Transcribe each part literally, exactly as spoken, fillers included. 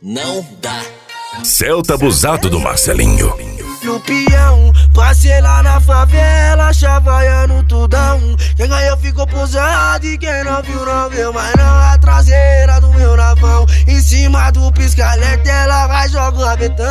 não dá. Celta abusado do Marcelinho. No peão, passei lá na favela, chavaiando tudão. Quem ganhou ficou posado e quem não viu não viu. Mas não a traseira do meu navão. Em cima do pisca-alerta ela vai jogar o rabetão.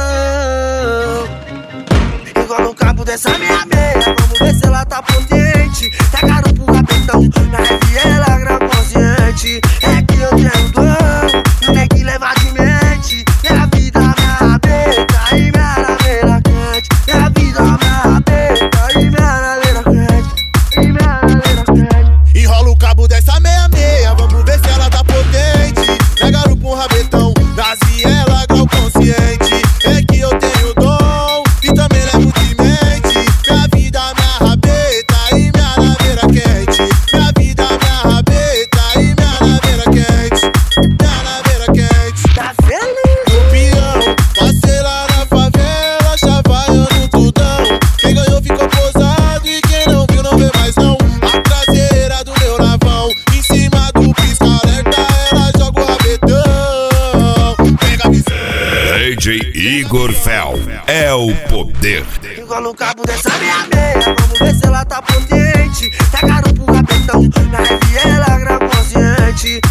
Igual no cabo dessa minha meia, vamos ver se ela tá potente. Tacaram pro rabetão, na F ela grau consciente. É que eu tenho dom, não tem que levar de mente. Minha vida, minha rabeta e minha naveira quente. Minha vida, minha rabeta e minha naveira quente. E minha naveira quente. Enrola o cabo dessa meia meia, vamos ver se ela tá potente. Pegaram pro rabetão, das viela grau consciente. É que eu tenho dom e também levo de mente. Minha vida, minha rabeta e minha naveira quente. Minha vida, minha rabeta e minha naveira quente. Minha naveira quente. Tá feliz? No peão, passei lá na favela, chavaiando tudão. Quem ganhou ficou posado e quem não viu não vê mais não. A traseira do meu navão, em cima do pisca-alerta ela joga o rabetão. Pega a visão. D J Igor Fel é o poder. Igual no cabo dessa minha meia, vamos ver se ela tá potente. Tacaram pro rabetão, na F ela grau consciente.